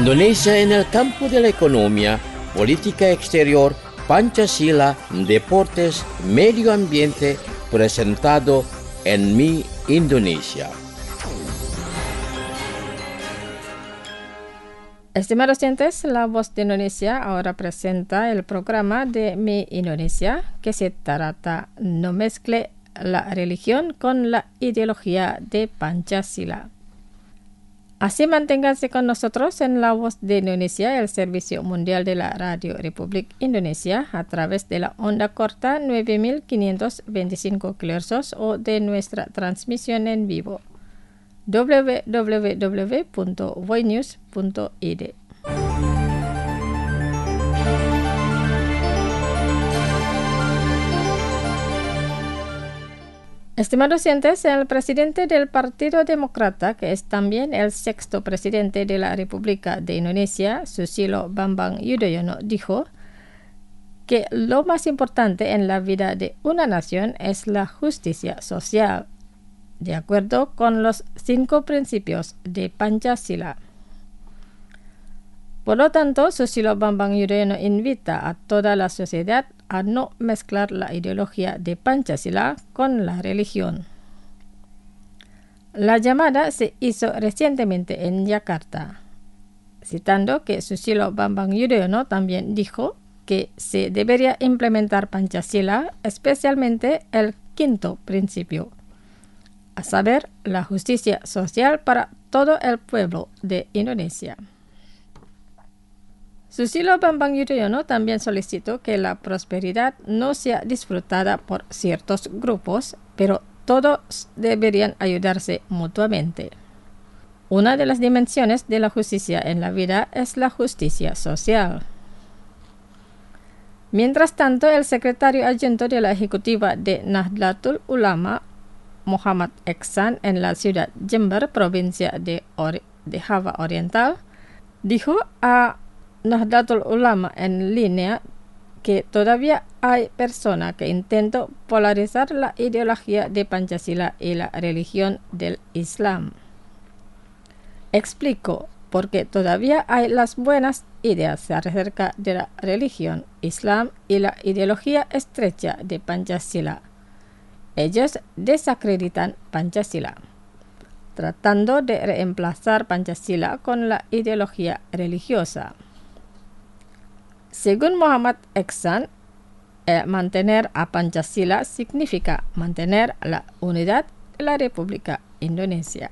Indonesia en el campo de la economía, política exterior, Pancasila, deportes, medio ambiente, presentado en Mi Indonesia. Estimados oyentes, La Voz de Indonesia ahora presenta el programa de Mi Indonesia, que se trata No mezcle la religión con la ideología de Pancasila. Así manténganse con nosotros en La Voz de Indonesia, el servicio mundial de la Radio Republik Indonesia, a través de la onda corta 9525 kHz o de nuestra transmisión en vivo www.voinews.id. Estimados oyentes, el presidente del Partido Demócrata, que es también el sexto presidente de la República de Indonesia, Susilo Bambang Yudhoyono, dijo que lo más importante en la vida de una nación es la justicia social, de acuerdo con los 5 principios de Pancasila. Por lo tanto, Susilo Bambang Yudhoyono invita a toda la sociedad a no mezclar la ideología de Pancasila con la religión. La llamada se hizo recientemente en Yakarta, citando que Susilo Bambang Yudhoyono también dijo que se debería implementar Pancasila, especialmente el 5º principio, a saber, la justicia social para todo el pueblo de Indonesia. Susilo Bambang Yudhoyono también solicitó que la prosperidad no sea disfrutada por ciertos grupos, pero todos deberían ayudarse mutuamente. Una de las dimensiones de la justicia en la vida es la justicia social. Mientras tanto, el secretario adjunto de la ejecutiva de Nahdlatul Ulama, Muhammad Eksan, en la ciudad Jember, provincia de Java Oriental, dijo a Nahdlatul Ulama en línea que todavía hay personas que intentan polarizar la ideología de Pancasila y la religión del Islam. Explicó porque todavía hay las buenas ideas acerca de la religión, Islam y la ideología estrecha de Pancasila. Ellos desacreditan Pancasila, tratando de reemplazar Pancasila con la ideología religiosa. Según Muhammad Eksan, mantener a Pancasila significa mantener la unidad de la República Indonesia.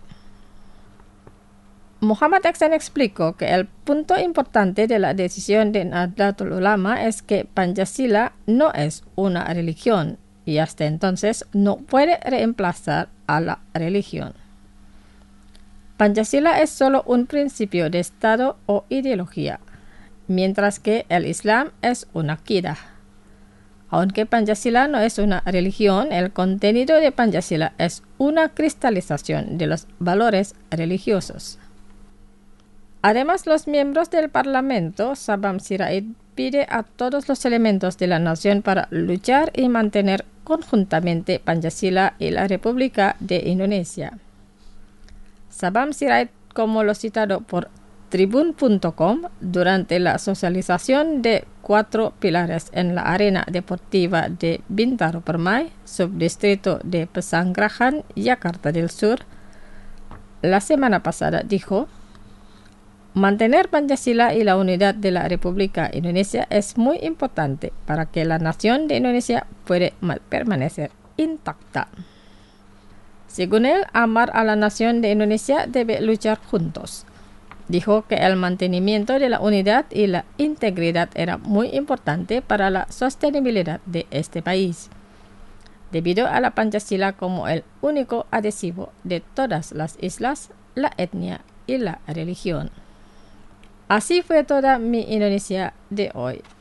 Muhammad Eksan explicó que el punto importante de la decisión de Nahdlatul Ulama es que Pancasila no es una religión y hasta entonces no puede reemplazar a la religión. Pancasila es solo un principio de Estado o ideología, mientras que el Islam es una aqidah. Aunque Pancasila no es una religión, el contenido de Pancasila es una cristalización de los valores religiosos. Además, los miembros del Parlamento, Sabam Sirait pide a todos los elementos de la nación para luchar y mantener conjuntamente Pancasila y la República de Indonesia. Sabam Sirait, como lo citado por Tribun.com, durante la socialización de 4 pilares en la arena deportiva de Bintaro Permai, subdistrito de Pesanggerahan, Jakarta del Sur, la semana pasada dijo: mantener Pancasila y la unidad de la República Indonesia es muy importante para que la nación de Indonesia pueda permanecer intacta. Según él, amar a la nación de Indonesia debe luchar juntos. Dijo que el mantenimiento de la unidad y la integridad era muy importante para la sostenibilidad de este país, debido a la Pancasila como el único adhesivo de todas las islas, la etnia y la religión. Así fue toda Mi Indonesia de hoy.